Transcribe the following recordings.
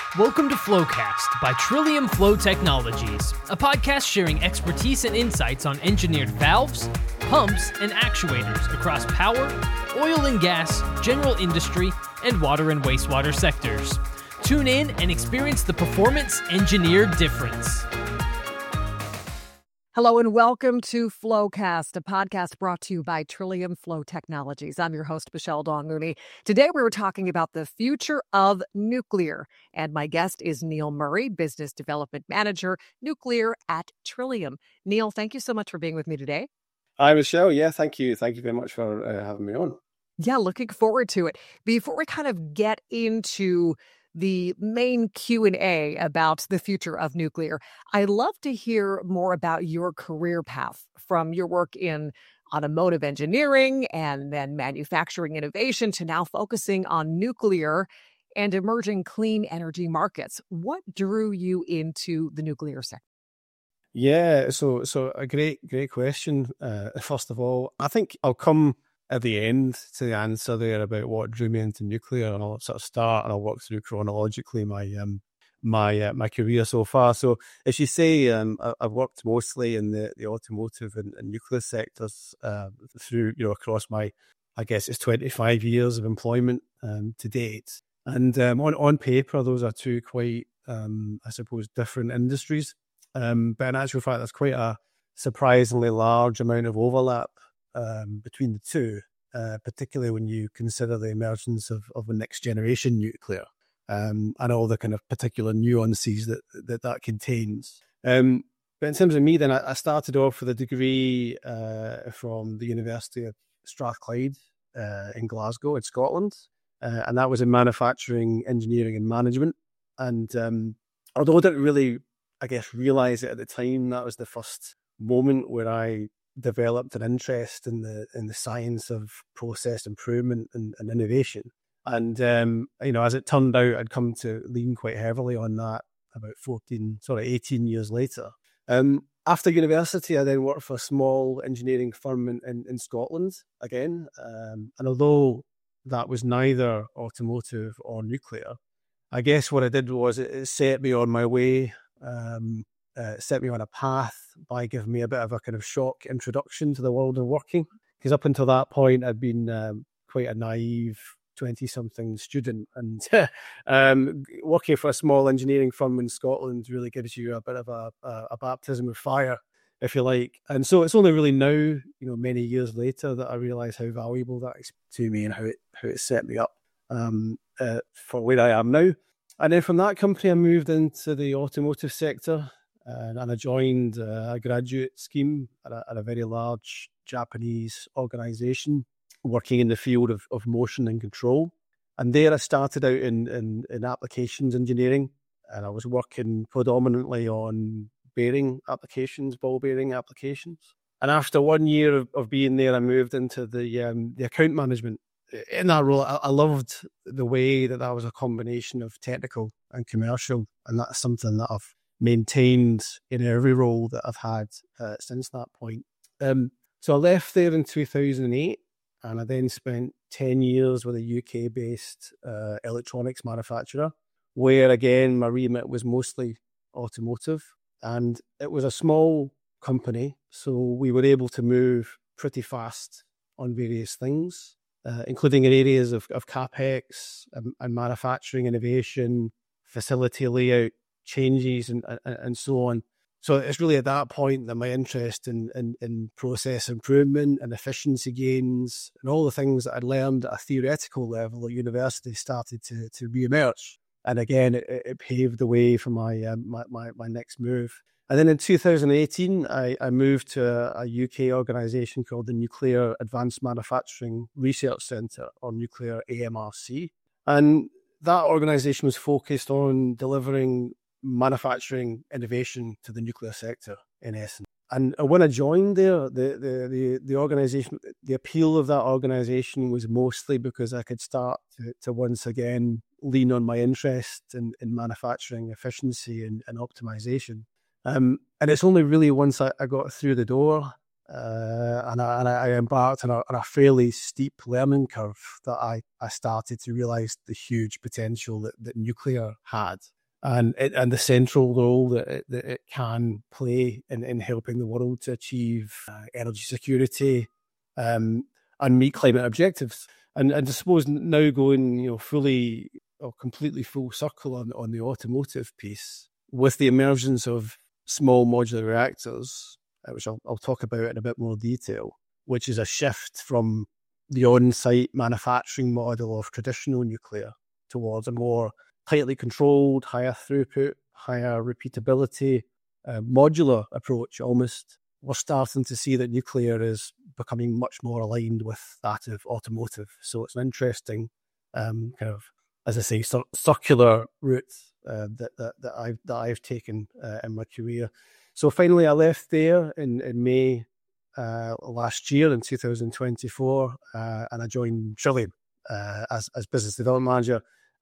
Welcome to Flowcast by Trillium Flow Technologies, a podcast sharing expertise and insights on engineered valves, pumps, and actuators across power, oil and gas, general industry, and water and wastewater sectors. Tune in and experience the performance engineered difference. Hello and welcome to Flowcast, a podcast brought to you by Trillium Flow Technologies. I'm your host, Michelle Dawn Mooney. Today we were talking about the future of nuclear, and my guest is Neil Murray, Business Development Manager, Nuclear at Trillium. Neil, thank you so much for being with me today. Hi, Michelle. Yeah, thank you. Thank you very much for having me on. Yeah, looking forward to it. Before we kind of get into the main Q&A about the future of nuclear, I'd love to hear more about your career path from your work in automotive engineering and then manufacturing innovation to now focusing on nuclear and emerging clean energy markets. What drew you into the nuclear sector? Yeah, so a great question. First of all, I think I'll come at the end to the answer there about what drew me into nuclear, and I'll sort of start and I'll walk through chronologically my career so far. So as you say, I've worked mostly in the automotive and nuclear sectors through, across my, I guess it's 25 years of employment to date. And on paper, those are two quite, I suppose, different industries. But in actual fact, there's quite a surprisingly large amount of overlap between the two, particularly when you consider the emergence of a next generation nuclear and all the kind of particular nuances that contains. But in terms of me, then I started off with a degree from the University of Strathclyde in Glasgow in Scotland, and that was in manufacturing, engineering and management. And although I didn't really, I guess, realise it at the time, that was the first moment where I developed an interest in the science of process improvement and innovation. And, as it turned out, I'd come to lean quite heavily on that about 18 years later. After university, I then worked for a small engineering firm in Scotland again. And although that was neither automotive or nuclear, I guess what I did was it set me on my way, set me on a path by giving me a bit of a kind of shock introduction to the world of working. Because up until that point, I'd been quite a naive 20-something student, and working for a small engineering firm in Scotland really gives you a bit of a baptism of fire, if you like. And so it's only really now, many years later, that I realise how valuable that is to me and how it set me up for where I am now. And then from that company, I moved into the automotive sector. And I joined a graduate scheme at a very large Japanese organisation working in the field of motion and control. And there I started out in applications engineering, and I was working predominantly on bearing applications, ball bearing applications. And after 1 year of being there, I moved into the account management. In that role, I loved the way that was a combination of technical and commercial, and that's something that I've maintained in every role that I've had since that point. So I left there in 2008, and I then spent 10 years with a UK-based electronics manufacturer, where again my remit was mostly automotive, and it was a small company, so we were able to move pretty fast on various things, including in areas of CapEx and manufacturing innovation, facility layout changes and so on. So it's really at that point that my interest in process improvement and efficiency gains and all the things that I'd learned at a theoretical level at university started to re-emerge. And again, it paved the way for my next move. And then in 2018, I moved to a UK organisation called the Nuclear Advanced Manufacturing Research Centre, or Nuclear AMRC. And that organisation was focused on delivering manufacturing innovation to the nuclear sector, in essence. And when I joined there, the organisation, the appeal of that organisation was mostly because I could start to once again lean on my interest in manufacturing efficiency and optimization. And it's only really once I got through the door and I embarked on a fairly steep learning curve that I started to realise the huge potential that nuclear had. and the central role that it can play in helping the world to achieve energy security and meet climate objectives. And I suppose now going, fully or completely full circle on the automotive piece, with the emergence of small modular reactors, which I'll talk about in a bit more detail, which is a shift from the on-site manufacturing model of traditional nuclear towards a more tightly controlled, higher throughput, higher repeatability, modular approach almost. We're starting to see that nuclear is becoming much more aligned with that of automotive. So it's an interesting kind of, as I say, circular route that I've taken in my career. So finally, I left there in May last year in 2024, and I joined Trillium as business development manager,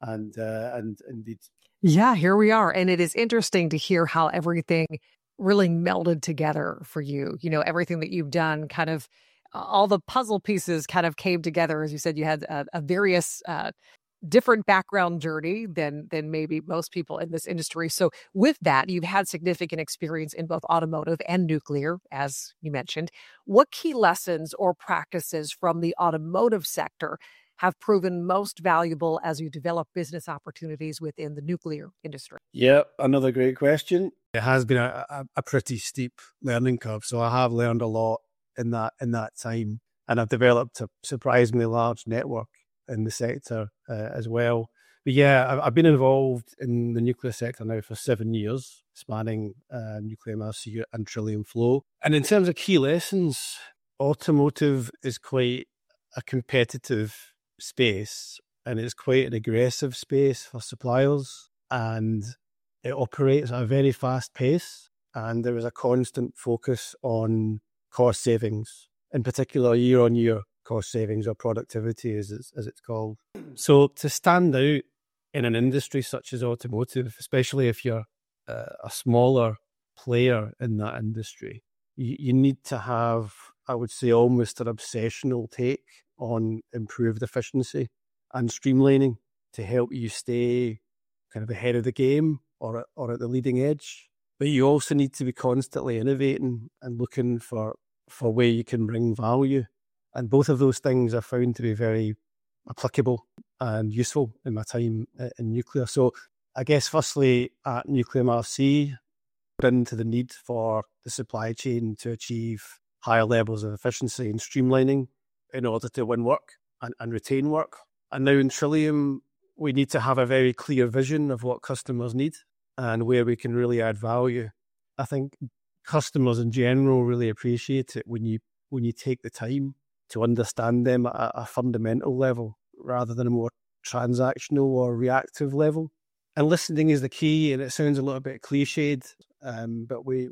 and indeed. Yeah, here we are. And it is interesting to hear how everything really melded together for you. Everything that you've done, kind of all the puzzle pieces kind of came together. As you said, you had a various different background journey than maybe most people in this industry. So with that, you've had significant experience in both automotive and nuclear, as you mentioned. What key lessons or practices from the automotive sector have proven most valuable as you develop business opportunities within the nuclear industry? Yeah, another great question. It has been a pretty steep learning curve. So I have learned a lot in that time, and I've developed a surprisingly large network in the sector as well. But yeah, I've been involved in the nuclear sector now for 7 years, spanning Nuclear MRC and Trillium Flow. And in terms of key lessons, automotive is quite a competitive space, and it's quite an aggressive space for suppliers, and it operates at a very fast pace, and there is a constant focus on cost savings, in particular year-on-year cost savings, or productivity as it's called. So to stand out in an industry such as automotive, especially if you're a smaller player in that industry, you need to have, I would say, almost an obsessional take on improved efficiency and streamlining to help you stay kind of ahead of the game or at the leading edge. But you also need to be constantly innovating and looking for where you can bring value. And both of those things are found to be very applicable and useful in my time in nuclear. So I guess firstly at Nuclear MRC, into the need for the supply chain to achieve higher levels of efficiency and streamlining in order to win work and retain work. And now in Trillium, we need to have a very clear vision of what customers need and where we can really add value. I think customers in general really appreciate it when you take the time to understand them at a fundamental level rather than a more transactional or reactive level. And listening is the key, and it sounds a little bit cliched, but we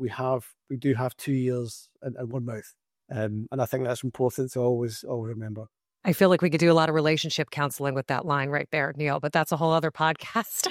do have 2 ears and one mouth. And I think that's important to always remember. I feel like we could do a lot of relationship counseling with that line right there, Neil, but that's a whole other podcast.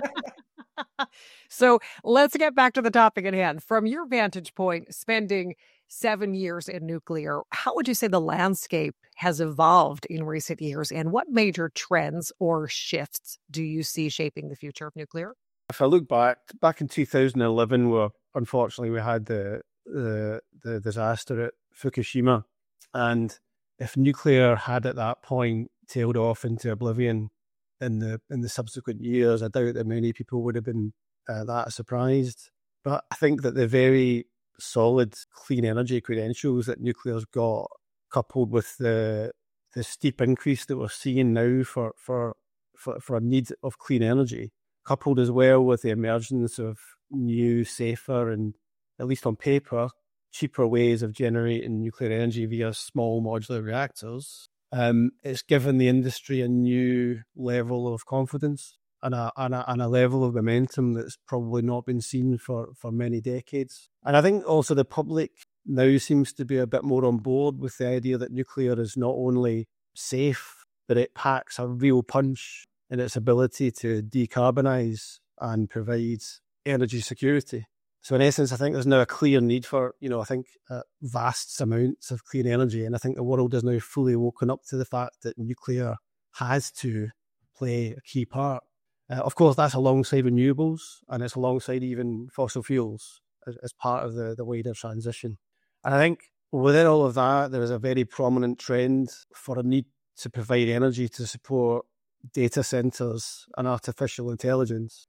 So let's get back to the topic at hand. From your vantage point, spending 7 years in nuclear, how would you say the landscape has evolved in recent years, and what major trends or shifts do you see shaping the future of nuclear? If I look back in 2011, where unfortunately we had the disaster at Fukushima, and if nuclear had at that point tailed off into oblivion in the subsequent years, I doubt that many people would have been that surprised. But I think that the very solid clean energy credentials that nuclear's got, coupled with the steep increase that we're seeing now for a need of clean energy, coupled as well with the emergence of new, safer, and at least on paper, cheaper ways of generating nuclear energy via small modular reactors, it's given the industry a new level of confidence and a level of momentum that's probably not been seen for many decades. And I think also the public now seems to be a bit more on board with the idea that nuclear is not only safe, but it packs a real punch in its ability to decarbonise and provide energy security. So in essence, I think there's now a clear need for, vast amounts of clean energy. And I think the world is now fully woken up to the fact that nuclear has to play a key part. Of course, that's alongside renewables, and it's alongside even fossil fuels as part of the wider transition. And I think within all of that, there is a very prominent trend for a need to provide energy to support data centers and artificial intelligence,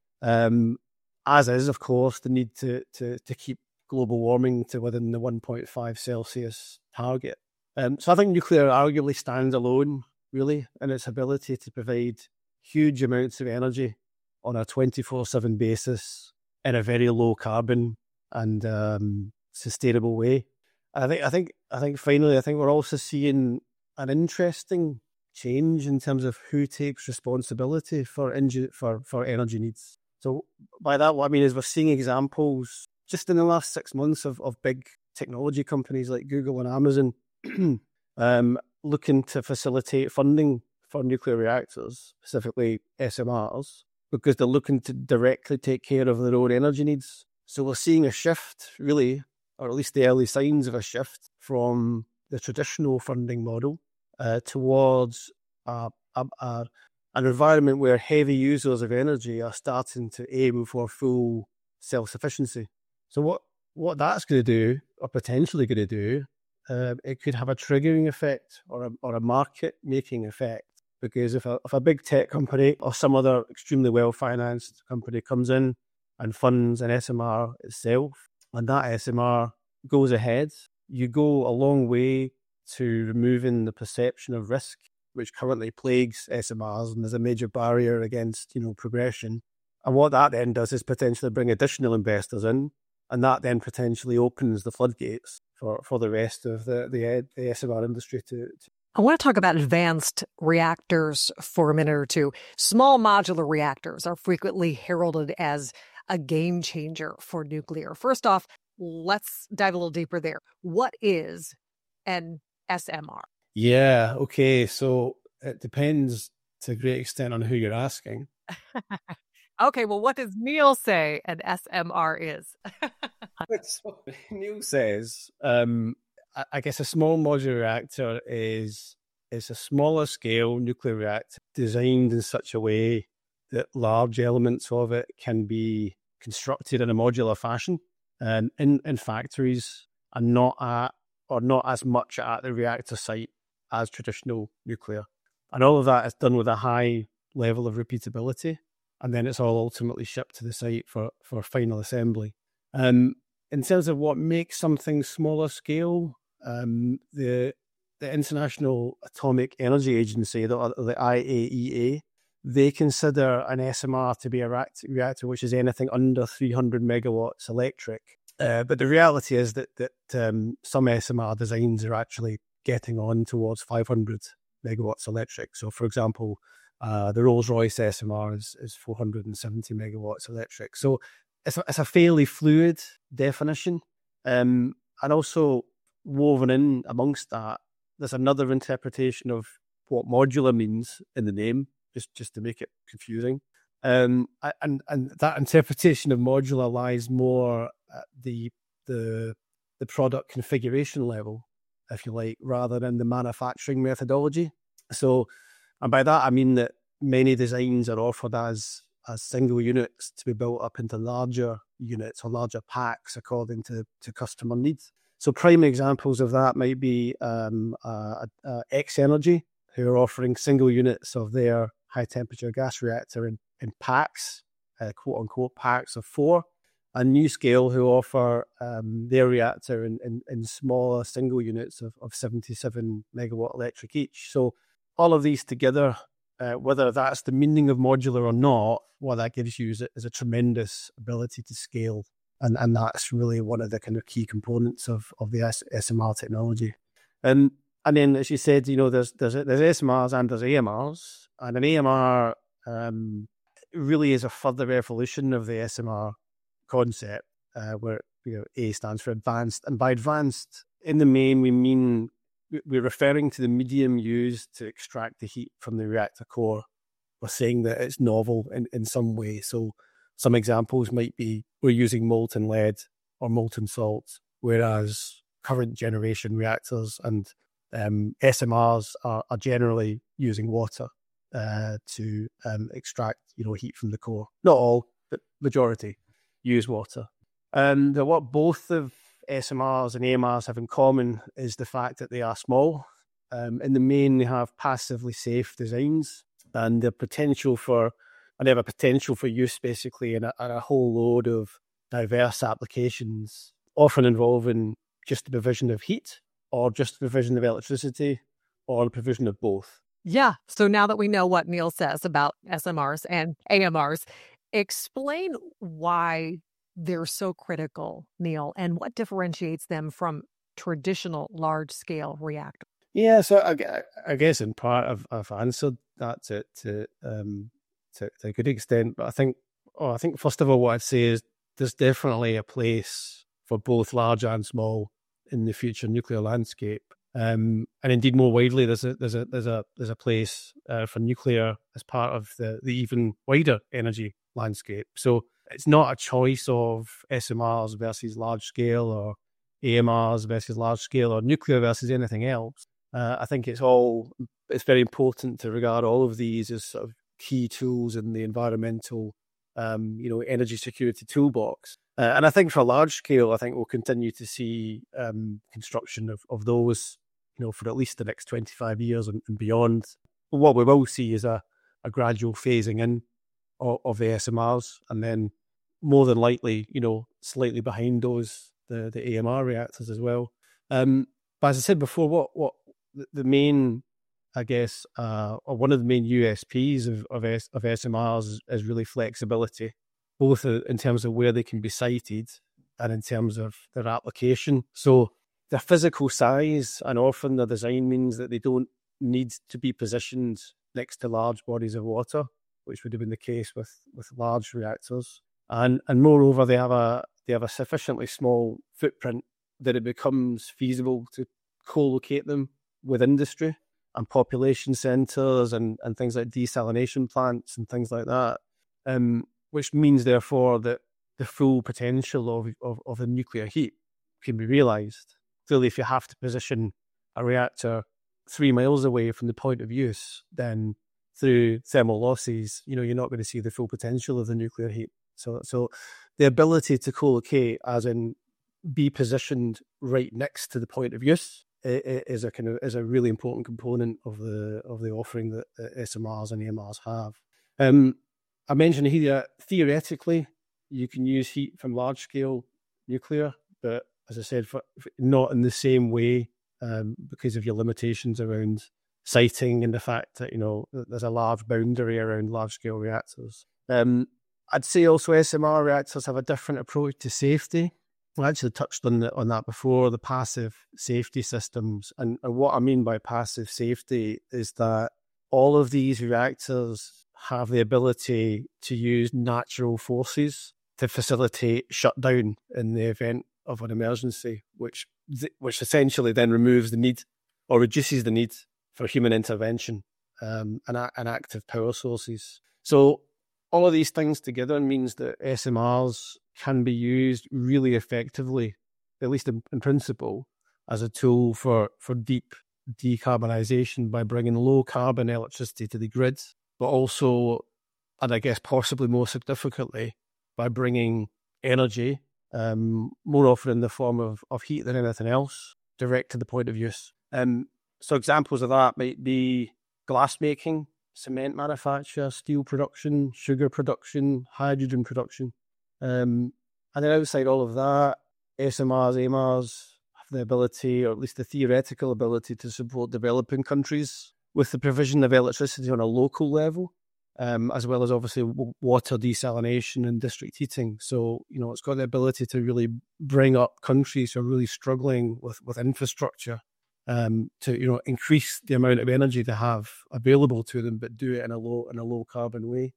as is, of course, the need to keep global warming to within the 1.5 Celsius target. So I think nuclear arguably stands alone, really, in its ability to provide huge amounts of energy on a 24/7 basis in a very low carbon and sustainable way. I think finally, we're also seeing an interesting change in terms of who takes responsibility for energy needs. So by that, what I mean is we're seeing examples just in the last 6 months of big technology companies like Google and Amazon looking to facilitate funding for nuclear reactors, specifically SMRs, because they're looking to directly take care of their own energy needs. So we're seeing a shift, really, or at least the early signs of a shift from the traditional funding model towards an environment where heavy users of energy are starting to aim for full self-sufficiency. So what that's going to do, or potentially going to do, it could have a triggering effect or a market-making effect. Because if a big tech company or some other extremely well-financed company comes in and funds an SMR itself, and that SMR goes ahead, you go a long way to removing the perception of risk, which currently plagues SMRs and is a major barrier against, progression. And what that then does is potentially bring additional investors in, and that then potentially opens the floodgates for the rest of the SMR industry to I want to talk about advanced reactors for a minute or two. Small modular reactors are frequently heralded as a game changer for nuclear. First off, let's dive a little deeper there. What is an SMR? Yeah, okay. So it depends to a great extent on who you're asking. Okay, well, what does Neil say an SMR is? So Neil says, I guess a small modular reactor is a smaller scale nuclear reactor designed in such a way that large elements of it can be constructed in a modular fashion and in factories and not as much at the reactor site as traditional nuclear. And all of that is done with a high level of repeatability, and then it's all ultimately shipped to the site for final assembly. In terms of what makes something smaller scale, the International Atomic Energy Agency, the IAEA, they consider an SMR to be a reactor which is anything under 300 megawatts electric. But the reality is that some SMR designs are actually getting on towards 500 megawatts electric. So, for example, the Rolls-Royce SMR is 470 megawatts electric. So it's a fairly fluid definition. And also woven in amongst that, there's another interpretation of what modular means in the name, just to make it confusing. And that interpretation of modular lies more at the product configuration level, if you like, rather than the manufacturing methodology. So, and by that I mean that many designs are offered as single units to be built up into larger units or larger packs according to customer needs. So prime examples of that might be X-Energy, who are offering single units of their high-temperature gas reactor in packs, quote-unquote packs of 4, and NuScale, who offer their reactor in smaller single units of 77 megawatt electric each. So all of these together, whether that's the meaning of modular or not, what that gives you is a tremendous ability to scale. And that's really one of the kind of key components of the SMR technology. And then, as you said, there's SMRs and there's AMRs. And an AMR really is a further evolution of the SMR concept, where A stands for advanced. And by advanced, in the main, we're referring to the medium used to extract the heat from the reactor core. We're saying that it's novel in some way. So some examples might be we're using molten lead or molten salt, whereas current generation reactors and SMRs are generally using water. to extract, heat from the core. Not all, but majority use water. And what both of SMRs and AMRs have in common is the fact that they are small. In the main, they have passively safe designs, and they have a potential for use basically in a whole load of diverse applications, often involving just the provision of heat, or just the provision of electricity, or the provision of both. Yeah. So now that we know what Neil says about SMRs and AMRs, explain why they're so critical, Neil, and what differentiates them from traditional large-scale reactors. Yeah, so I guess in part I've answered that to a good extent, but I think first of all what I'd say is there's definitely a place for both large and small in the future nuclear landscape, and indeed more widely there's a place for nuclear as part of the even wider energy landscape. So it's not a choice of SMRs versus large scale, or AMRs versus large scale, or nuclear versus anything else. I think it's very important to regard all of these as sort of key tools in the environmental, energy security toolbox. And I think for large scale, I think we'll continue to see construction of those, for at least the next 25 years and beyond. But what we will see is a gradual phasing in of the SMRs, and then more than likely, slightly behind those, the AMR reactors as well. But as I said before, what the main, I guess, or one of the main USPs of SMRs is really flexibility, both in terms of where they can be sited and in terms of their application. So their physical size and often their design means that they don't need to be positioned next to large bodies of water, which would have been the case with large reactors. And moreover, they have a sufficiently small footprint that it becomes feasible to co-locate them with industry and population centres and things like desalination plants and things like that, which means therefore that the full potential of the nuclear heat can be realised. Clearly, if you have to position a reactor 3 miles away from the point of use, then through thermal losses, you're not going to see the full potential of the nuclear heat. So the ability to co-locate, as in be positioned right next to the point of use, is a really important component of the offering that SMRs and AMRs have. I mentioned here theoretically you can use heat from large scale nuclear, but as I said, for not in the same way because of your limitations around siting and the fact that there's a large boundary around large scale reactors. I'd say also SMR reactors have a different approach to safety. I actually touched on that before, the passive safety systems. And what I mean by passive safety is that all of these reactors have the ability to use natural forces to facilitate shutdown in the event of an emergency, which essentially then removes the need or reduces the need for human intervention and active power sources. So all of these things together means that SMRs can be used really effectively, at least in principle, as a tool for deep decarbonisation by bringing low carbon electricity to the grid, but also, and I guess possibly more significantly, by bringing energy, more often in the form of heat than anything else, direct to the point of use. So examples of that might be glass making, cement manufacture, steel production, sugar production, hydrogen production. And then outside all of that, SMRs, AMRs have the ability, or at least the theoretical ability, to support developing countries with the provision of electricity on a local level, as well as obviously water desalination and district heating. So, it's got the ability to really bring up countries who are really struggling with infrastructure, to increase the amount of energy they have available to them, but do it in a low carbon way.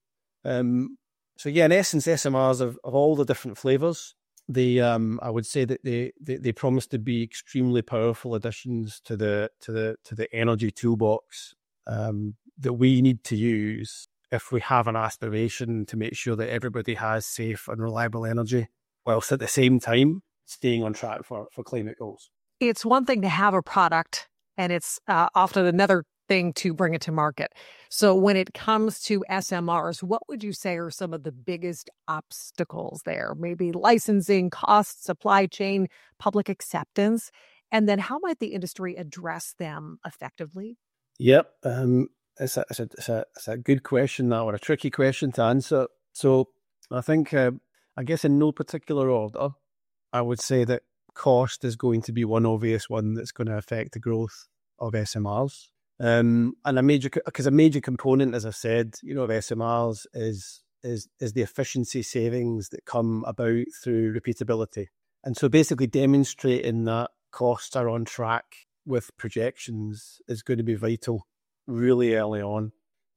So yeah, in essence, SMRs of all the different flavors, I would say that they promise to be extremely powerful additions to the energy toolbox that we need to use if we have an aspiration to make sure that everybody has safe and reliable energy, whilst at the same time staying on track for climate goals. It's one thing to have a product, and it's often another thing thing to bring it to market. So when it comes to SMRs, what would you say are some of the biggest obstacles there? Maybe licensing, costs, supply chain, public acceptance? And then how might the industry address them effectively? Yep. It's a good question, that one, a tricky question to answer. So I think, I guess in no particular order, I would say that cost is going to be one obvious one that's going to affect the growth of SMRs. And a major component, as I said, of SMRs is the efficiency savings that come about through repeatability. And so basically demonstrating that costs are on track with projections is going to be vital really early on.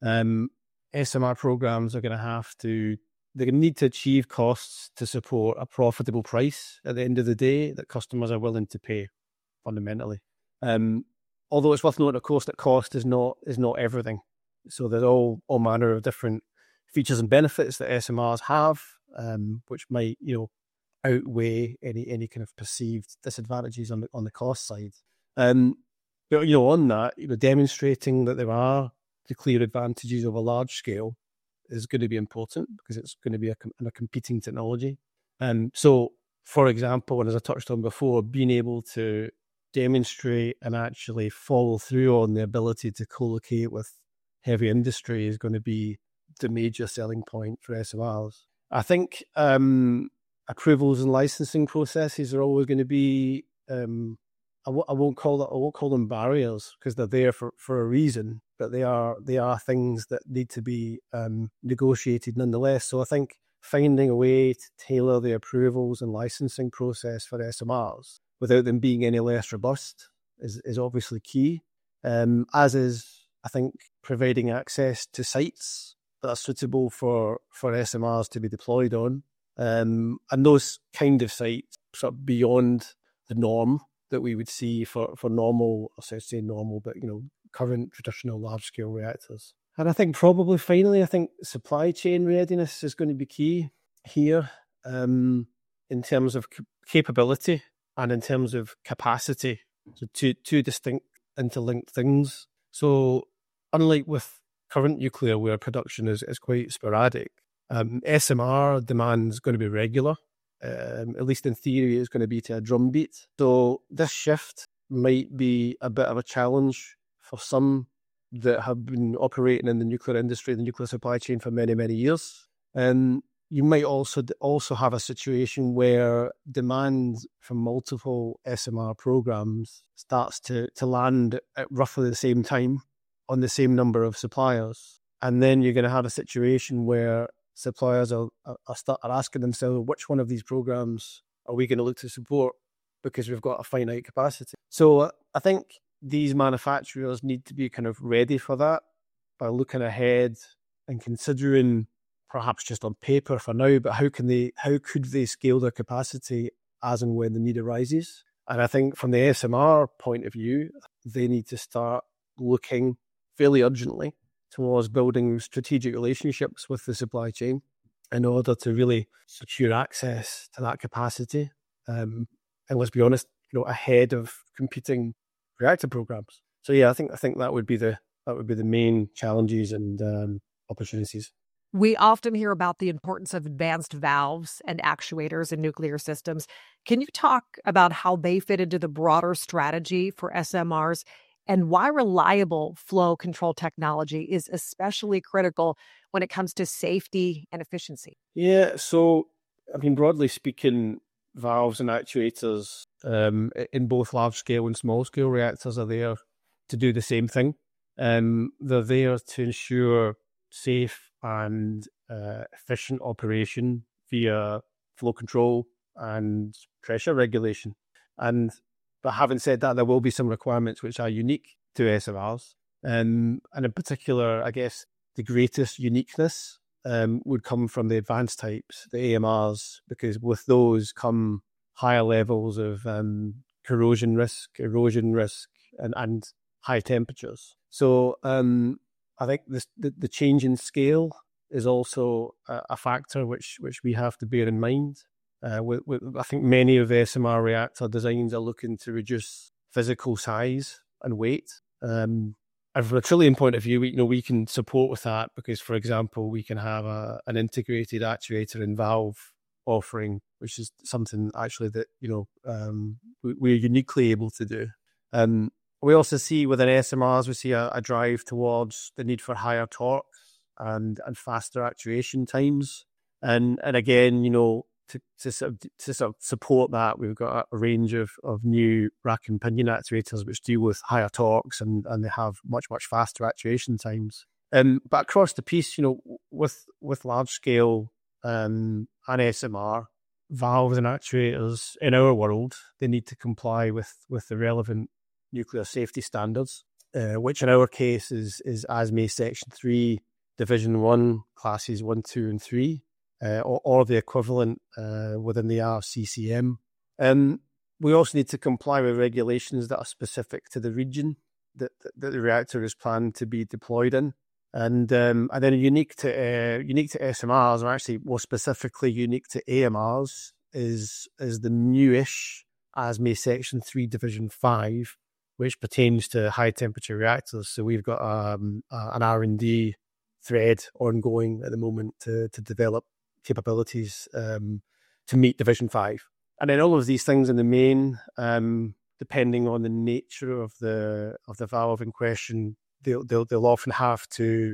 SMR programs are going to need to achieve costs to support a profitable price at the end of the day that customers are willing to pay, fundamentally. Although it's worth noting, of course, that cost is not everything. So there's all manner of different features and benefits that SMRs have, which might outweigh any kind of perceived disadvantages on the cost side. But on that, demonstrating that there are the clear advantages of a large scale is going to be important because it's going to be a competing technology. So, for example, and as I touched on before, being able to demonstrate and actually follow through on the ability to co-locate with heavy industry is going to be the major selling point for SMRs. I think approvals and licensing processes are always going to be I won't call them barriers because they're there for a reason, but they are things that need to be negotiated nonetheless. So I think finding a way to tailor the approvals and licensing process for SMRs without them being any less robust is obviously key. As is, I think, providing access to sites that are suitable for SMRs to be deployed on, and those kind of sites sort of beyond the norm that we would see for normal, I say normal, but current traditional large-scale reactors. And I think probably finally, supply chain readiness is going to be key here in terms of capability and in terms of capacity. So two distinct interlinked things. So unlike with current nuclear where production is quite sporadic, SMR demand is going to be regular. At least in theory, it's going to be to a drumbeat. So this shift might be a bit of a challenge for some that have been operating in the nuclear industry, the nuclear supply chain for many, many years. And you might also have a situation where demand from multiple SMR programs starts to land at roughly the same time on the same number of suppliers. And then you're going to have a situation where suppliers are asking themselves, which one of these programs are we going to look to support because we've got a finite capacity? So I think these manufacturers need to be kind of ready for that by looking ahead and considering, perhaps just on paper for now, but how could they scale their capacity as and when the need arises? And I think from the SMR point of view, they need to start looking fairly urgently towards building strategic relationships with the supply chain in order to really secure access to that capacity. And let's be honest, ahead of competing reactor programs. So yeah, I think that would be the main challenges and opportunities. We often hear about the importance of advanced valves and actuators in nuclear systems. Can you talk about how they fit into the broader strategy for SMRs and why reliable flow control technology is especially critical when it comes to safety and efficiency? Yeah, so, broadly speaking, valves and actuators in both large-scale and small-scale reactors are there to do the same thing. They're there to ensure safe and efficient operation via flow control and pressure regulation. But having said that, there will be some requirements which are unique to SMRs. And in particular, I guess the greatest uniqueness would come from the advanced types, the AMRs, because with those come higher levels of corrosion risk, erosion risk, and high temperatures. So I think the change in scale is also a factor which we have to bear in mind. I think many of the SMR reactor designs are looking to reduce physical size and weight. And from a Trillium point of view, we can support with that because, for example, we can have an integrated actuator and valve offering, which is something actually that we're uniquely able to do. We also see within SMRs, we see a drive towards the need for higher torque and faster actuation times, and again, to sort of support that, we've got a range of new rack and pinion actuators which deal with higher torques and they have much faster actuation times. But across the piece, with large scale and SMR valves and actuators in our world, they need to comply with the relevant nuclear safety standards, which in our case is ASME Section 3, Division 1, Classes 1, 2 and 3. Or the equivalent within the RCCM. We also need to comply with regulations that are specific to the region that the reactor is planned to be deployed in, and then unique to SMRs, or actually more specifically unique to AMRs, is the newish ASME Section 3 Division 5, which pertains to high temperature reactors. So we've got an R&D thread ongoing at the moment to develop capabilities to meet Division 5. And then all of these things in the main, depending on the nature of the valve in question, they'll often have to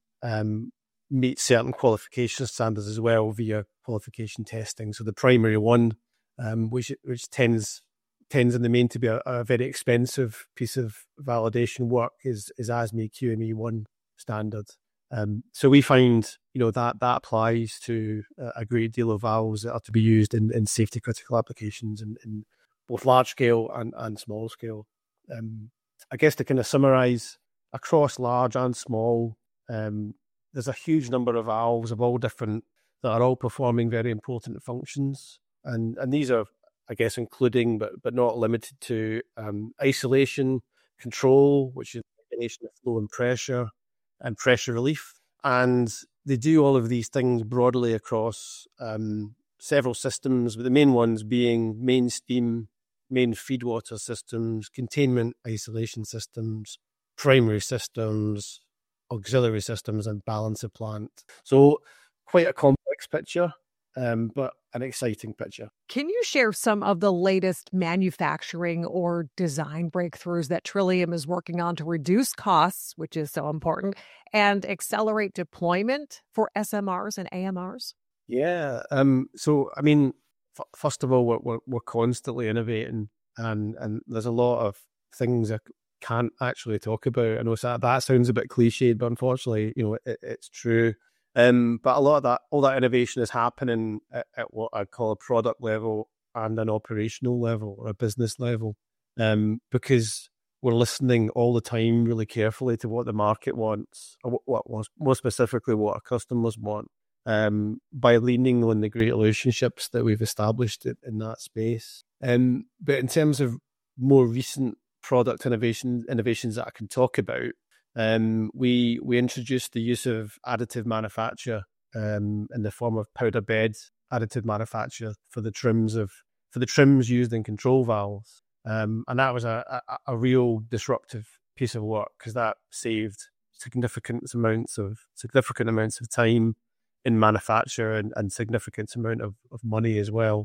meet certain qualification standards as well via qualification testing. So the primary one, which tends in the main to be a very expensive piece of validation work, is ASME QME 1 standard. So we find, that applies to a great deal of valves that are to be used in safety critical applications in both large scale and small scale. I guess to kind of summarize, across large and small, there's a huge number of valves of all different that are all performing very important functions. And these are, I guess, including but not limited to isolation, control, which is regulation of flow and pressure relief. And they do all of these things broadly across several systems, with the main ones being main steam, main feed water systems, containment isolation systems, primary systems, auxiliary systems, and balance of plant. So quite a complex picture, but an exciting picture. Can you share some of the latest manufacturing or design breakthroughs that Trillium is working on to reduce costs, which is so important, and accelerate deployment for SMRs and AMRs? Yeah. So, I mean, first of all, we're constantly innovating, and there's a lot of things I can't actually talk about. I know that sounds a bit cliched, but unfortunately, it's true. But a lot of all that innovation is happening at what I'd call a product level and an operational level or a business level, because we're listening all the time really carefully to what the market wants, or what more specifically what our customers want, by leaning on the great relationships that we've established in that space. But in terms of more recent product innovations that I can talk about, we introduced the use of additive manufacture in the form of powder bed additive manufacture for the trims used in control valves, and that was a real disruptive piece of work, because that saved significant amounts of time in manufacture and significant amount of money as well.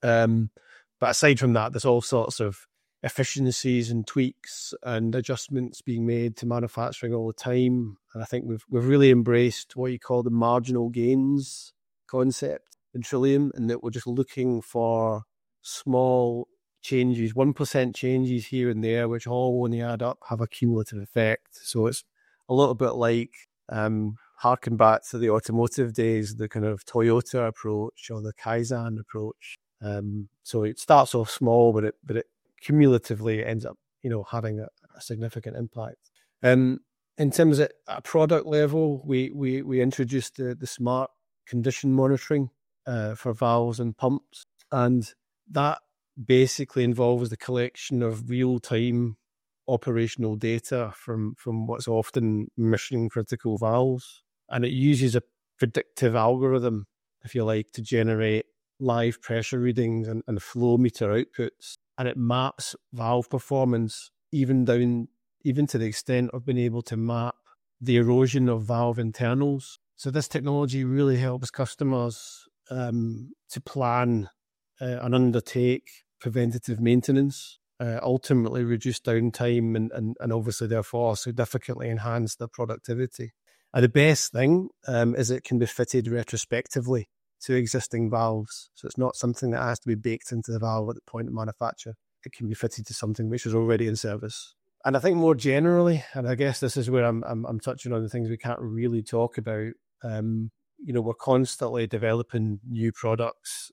But aside from that, there's all sorts of efficiencies and tweaks and adjustments being made to manufacturing all the time. And I think we've really embraced what you call the marginal gains concept in Trillium, and that we're just looking for small changes, 1% changes here and there, which all, when they add up, have a cumulative effect. So it's a little bit like, harken back to the automotive days, the kind of Toyota approach or the Kaizen approach. So it starts off small, but it cumulatively ends up, having a significant impact. In terms of at a product level, we introduced the smart condition monitoring for valves and pumps, and that basically involves the collection of real-time operational data from what's often mission critical valves, and it uses a predictive algorithm, if you like, to generate live pressure readings and flow meter outputs, and it maps valve performance even down even to the extent of being able to map the erosion of valve internals. So this technology really helps customers to plan and undertake preventative maintenance, ultimately reduce downtime and obviously therefore significantly enhance their productivity. And the best thing is it can be fitted retrospectively to existing valves. So it's not something that has to be baked into the valve at the point of manufacture. It can be fitted to something which is already in service. And I think more generally, and I guess this is where I'm touching on the things we can't really talk about, we're constantly developing new products,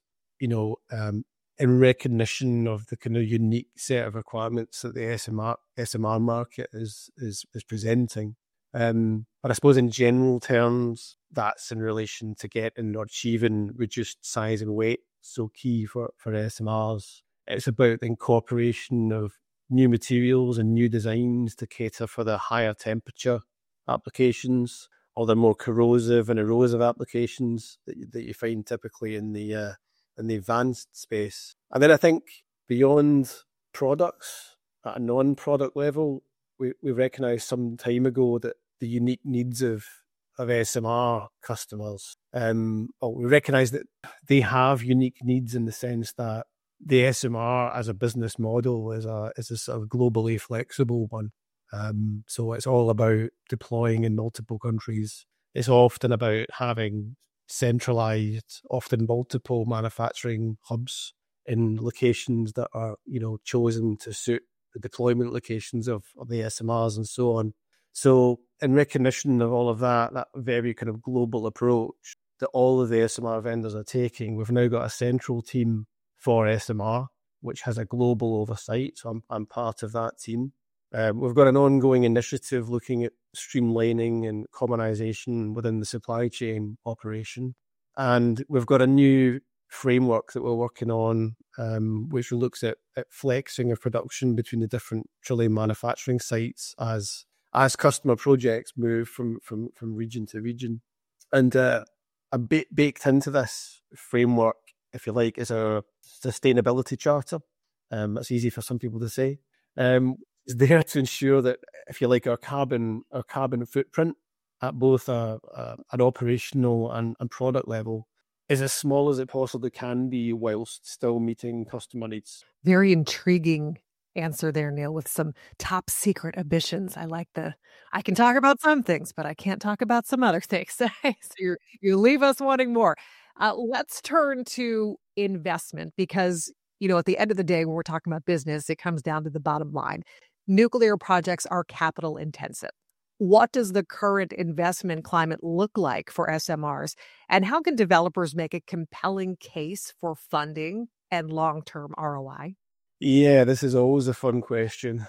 in recognition of the kind of unique set of requirements that the SMR market is presenting. But I suppose in general terms, that's in relation to getting or achieving reduced size and weight. So key for SMRs. It's about the incorporation of new materials and new designs to cater for the higher temperature applications or the more corrosive and erosive applications that you find typically in the advanced space. And then I think beyond products, at a non-product level, we recognised some time ago that the unique needs of SMR customers, we recognise that they have unique needs in the sense that the SMR as a business model is a sort of globally flexible one. So it's all about deploying in multiple countries. It's often about having centralized, often multiple manufacturing hubs in locations that are, chosen to suit the deployment locations of the SMRs and so on. So in recognition of all of that very kind of global approach that all of the SMR vendors are taking, we've now got a central team for SMR, which has a global oversight. So I'm part of that team. We've got an ongoing initiative looking at streamlining and commonization within the supply chain operation. And we've got a new framework that we're working on, which looks at flexing of production between the different Trillium manufacturing sites as customer projects move from region to region. And baked into this framework, if you like, is our sustainability charter. That's easy for some people to say. Is there to ensure that, if you like, our carbon footprint at both an operational and product level is as small as it possibly can be whilst still meeting customer needs. Very intriguing answer there, Neil, with some top secret ambitions. I can talk about some things, but I can't talk about some other things. So you leave us wanting more. Let's turn to investment because, at the end of the day, when we're talking about business, it comes down to the bottom line. Nuclear projects are capital intensive. What does the current investment climate look like for SMRs? And how can developers make a compelling case for funding and long-term ROI? Yeah, this is always a fun question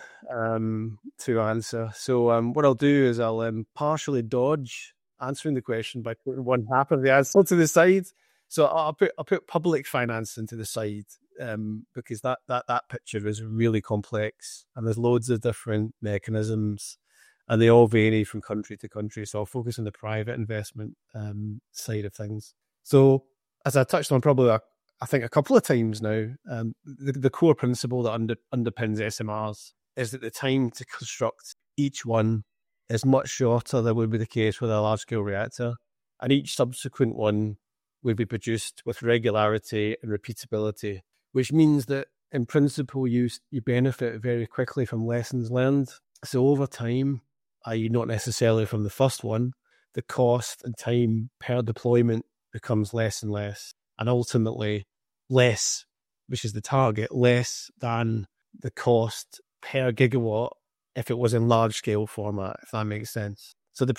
to answer. So what I'll do is I'll partially dodge answering the question by putting one half of the answer to the side. So I'll put public finance into the side because that picture is really complex and there's loads of different mechanisms and they all vary from country to country. So I'll focus on the private investment side of things. So as I touched on probably I think a couple of times now, the core principle that underpins SMRs is that the time to construct each one is much shorter than would be the case with a large-scale reactor. And each subsequent one would be produced with regularity and repeatability, which means that in principle you benefit very quickly from lessons learned. So over time, i.e. not necessarily from the first one, the cost and time per deployment becomes less and less. And ultimately less, which is the target, less than the cost per gigawatt if it was in large-scale format, if that makes sense. So the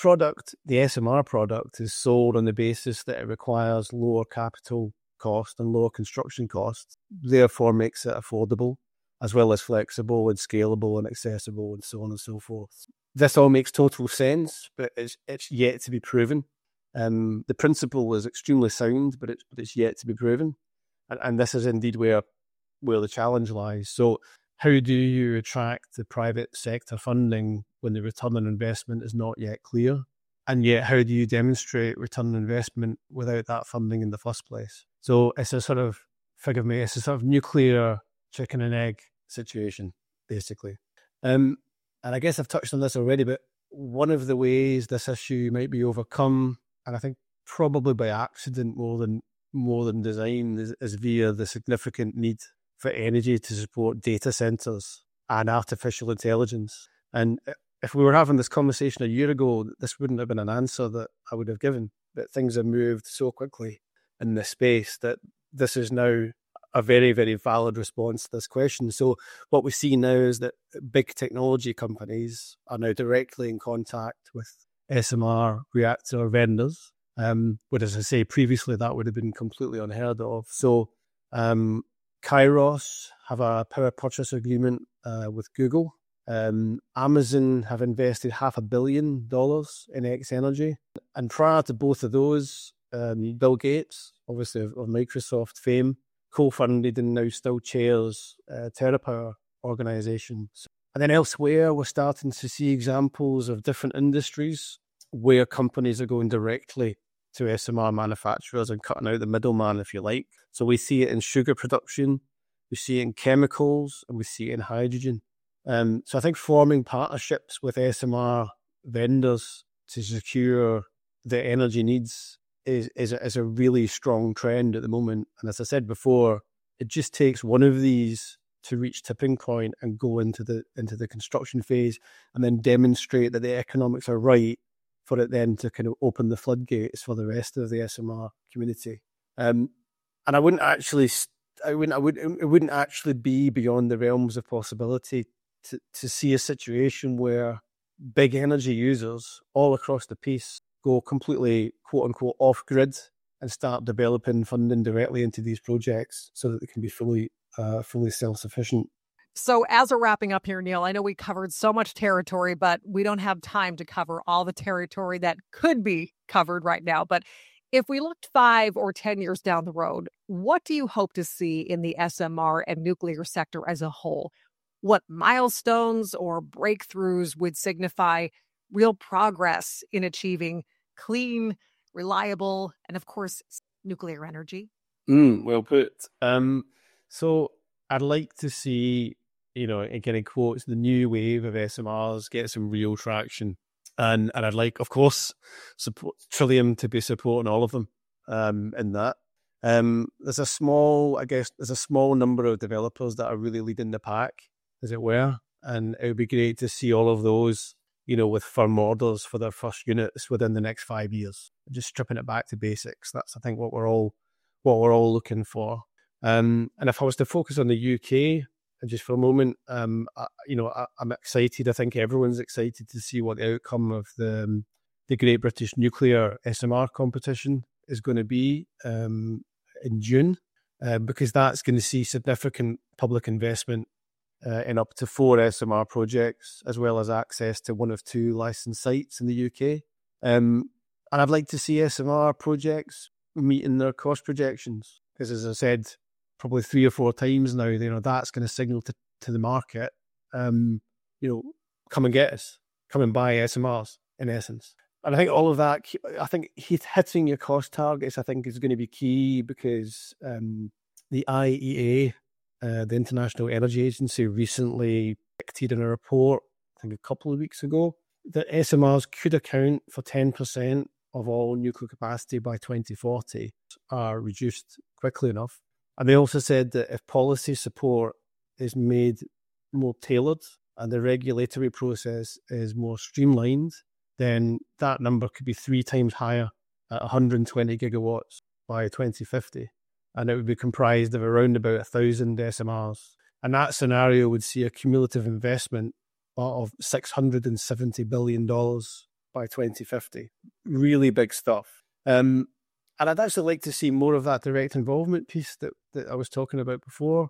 SMR product is sold on the basis that it requires lower capital cost and lower construction costs, therefore makes it affordable, as well as flexible and scalable and accessible and so on and so forth. This all makes total sense, but it's yet to be proven. The principle is extremely sound, but it's yet to be proven. And this is indeed where the challenge lies. So how do you attract the private sector funding when the return on investment is not yet clear? And yet, how do you demonstrate return on investment without that funding in the first place? So it's a sort of, forgive me, it's a sort of nuclear chicken and egg situation, basically. And I guess I've touched on this already, but one of the ways this issue might be overcome, and I think probably by accident more than design, is via the significant need for energy to support data centers and artificial intelligence. And if we were having this conversation a year ago, this wouldn't have been an answer that I would have given. But things have moved so quickly in this space that this is now a very, very valid response to this question. So what we see now is that big technology companies are now directly in contact with SMR reactor vendors, whereas, as I say, previously that would have been completely unheard of. So Kairos have a power purchase agreement with Google. Amazon have invested $500 million in X Energy. And prior to both of those, Bill Gates, obviously of Microsoft fame, co-funded and now still chairs TerraPower organizations. And then elsewhere, we're starting to see examples of different industries where companies are going directly to SMR manufacturers and cutting out the middleman, if you like. So we see it in sugar production, we see it in chemicals, and we see it in hydrogen. So I think forming partnerships with SMR vendors to secure the energy needs is a really strong trend at the moment. And as I said before, it just takes one of these to reach tipping point and go into the construction phase and then demonstrate that the economics are right for it then to kind of open the floodgates for the rest of the SMR community. And it wouldn't actually be beyond the realms of possibility to see a situation where big energy users all across the piece go completely, quote unquote, off grid and start developing funding directly into these projects so that they can be fully self-sufficient. So as we're wrapping up here, Neil, I know we covered so much territory, but we don't have time to cover all the territory that could be covered right now. But if we looked 5 or 10 years down the road, what do you hope to see in the SMR and nuclear sector as a whole? What milestones or breakthroughs would signify real progress in achieving clean, reliable, and of course, nuclear energy? Well put. So I'd like to see, again in quotes, the new wave of SMRs get some real traction. And I'd like, of course, Trillium to be supporting all of them in that. There's a small number of developers that are really leading the pack, as it were. And it would be great to see all of those, with firm orders for their first units within the next 5 years. Just stripping it back to basics. That's, I think, what we're all looking for. And if I was to focus on the UK just for a moment, I'm excited. I think everyone's excited to see what the outcome of the Great British Nuclear SMR competition is going to be in June, because that's going to see significant public investment in up to 4 SMR projects, as well as access to 1 of 2 licensed sites in the UK. And I'd like to see SMR projects meeting their cost projections, because, as I said, probably 3 or 4 times now, that's going to signal to the market, come and get us, come and buy SMRs, in essence. And I think all of that, I think hitting your cost targets, I think, is going to be key, because the IEA, the International Energy Agency, recently predicted in a report, I think a couple of weeks ago, that SMRs could account for 10% of all nuclear capacity by 2040 are reduced quickly enough. And they also said that if policy support is made more tailored and the regulatory process is more streamlined, then that number could be 3 times higher at 120 gigawatts by 2050. And it would be comprised of around about 1,000 SMRs. And that scenario would see a cumulative investment of $670 billion by 2050. Really big stuff. And I'd actually like to see more of that direct involvement piece that I was talking about before,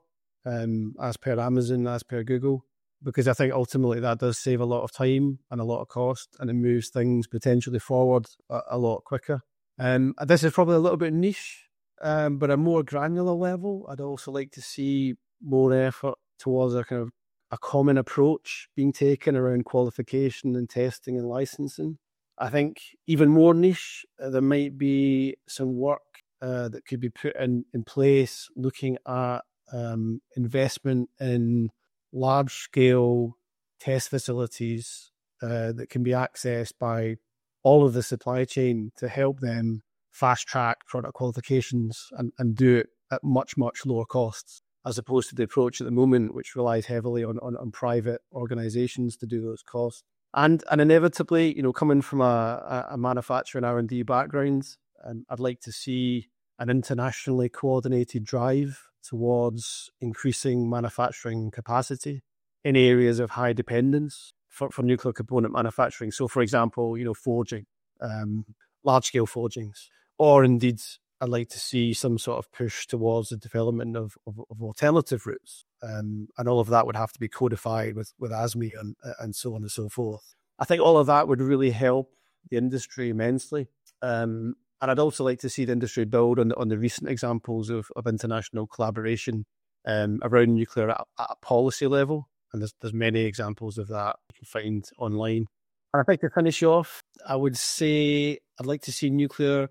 as per Amazon, as per Google, because I think ultimately that does save a lot of time and a lot of cost, and it moves things potentially forward a lot quicker. This is probably a little bit niche, but a more granular level, I'd also like to see more effort towards a kind of a common approach being taken around qualification and testing and licensing. I think even more niche, there might be some work that could be put in place looking at investment in large-scale test facilities that can be accessed by all of the supply chain to help them fast track product qualifications and do it at much, much lower costs, as opposed to the approach at the moment, which relies heavily on private organizations to do those costs. And inevitably, coming from a manufacturing R&D background, I'd like to see an internationally coordinated drive towards increasing manufacturing capacity in areas of high dependence for nuclear component manufacturing. So, for example, forging, large-scale forgings, or indeed, I'd like to see some sort of push towards the development of alternative routes. And all of that would have to be codified with ASME and so on and so forth. I think all of that would really help the industry immensely. And I'd also like to see the industry build on the recent examples of international collaboration around nuclear at a policy level. And there's many examples of that you can find online. And I think to finish off, I would say I'd like to see nuclear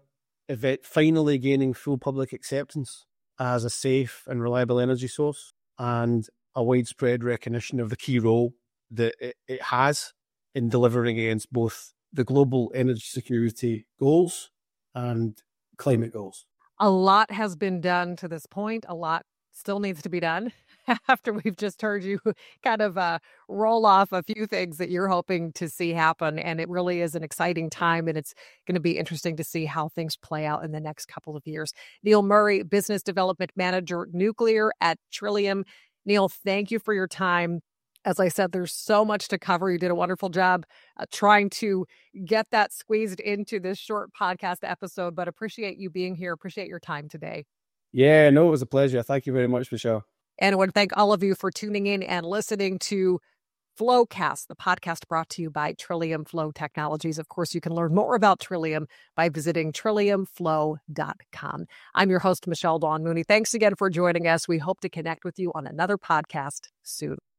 finally gaining full public acceptance as a safe and reliable energy source, and a widespread recognition of the key role that it has in delivering against both the global energy security goals and climate goals. A lot has been done to this point. A lot still needs to be done after we've just heard you kind of roll off a few things that you're hoping to see happen. And it really is an exciting time, and it's going to be interesting to see how things play out in the next couple of years. Neil Murray, Business Development Manager, Nuclear at Trillium. Neil, thank you for your time. As I said, there's so much to cover. You did a wonderful job trying to get that squeezed into this short podcast episode, but appreciate you being here. Appreciate your time today. Yeah, no, it was a pleasure. Thank you very much, Michelle. And I want to thank all of you for tuning in and listening to Flowcast, the podcast brought to you by Trillium Flow Technologies. Of course, you can learn more about Trillium by visiting trilliumflow.com. I'm your host, Michelle Dawn Mooney. Thanks again for joining us. We hope to connect with you on another podcast soon.